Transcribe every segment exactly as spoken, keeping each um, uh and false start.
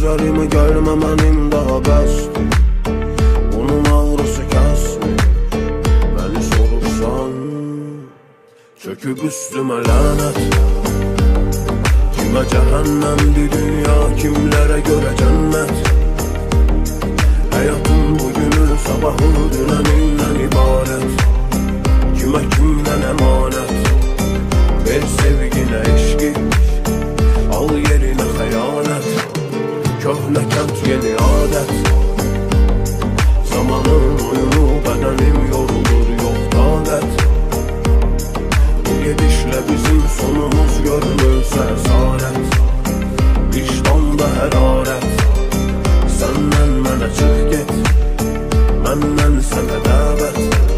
üzerime gelmemenin daha bəsdir. Bunun ağrısı kəsmir, beni sorursan. Çöküb üstüme lanet, kime cehennemdi dünya, kimlere göre cennet. Hayatın bugünü, sabahı düneninden ibaret. Kime kimden emanet, ver sevgine eşki, al yerine hayalet. Köhne kent yeni adet, zamanın oyunu, bedenim yorulur yok taqet. Bu gedişle bizim sonumuz görünürse esaret, vicdanda heraret. Senden mənə çıx get, məndən sənə dəvət.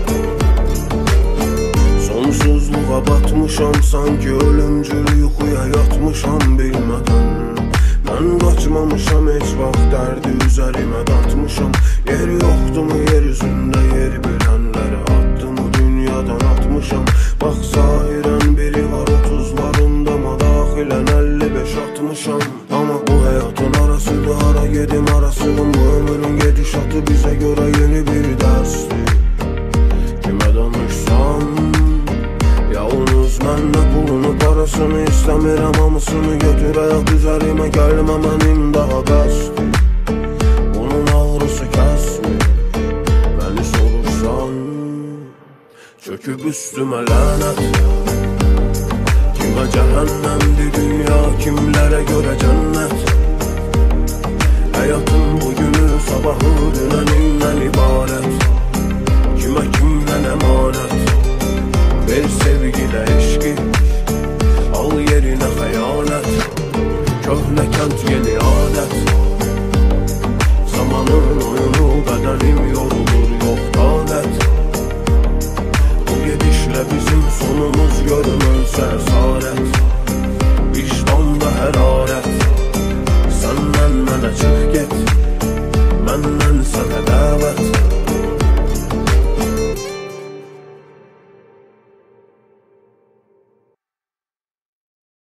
Sonsuzluğa batmışam, sanki ölümcül yuxuya yatmışam bilmədən. Mən qaçmamışam, heç vaxt dərdi üzərimə datmışam. Yeri yoxdumu yer üzündə, yeri bilənləri addımı dünyadan atmışam. Bax zahirən biri var otuzlarında, madaxilən əlli beş atmışam. Ama bu həyatın arasıdır, hara gedim arasılım. Bu ömrün gedişatı bizə görə yeni bir dərsdir. Kimə danışsam, yalnız mənlə pulunu, parasını istəmirəm, hamısını götür ayaq üzərimə gəlməmənin daha bəsdir. Bunun ağrısı kəsmir, beni sorursan. Çöküb üstümə lənət, kime cehennemdi dünya, kimlere göre cennet. Hayatın bugünü, sabahı düneninden ibaret. Kime kimden emanet, ver sevgine eşki, al yerine hayalet. Köhne kent yeni adet, zamanın oyunu, bedenim yorulur yok taqet. Bu gedişle bizim sonumuz görünürse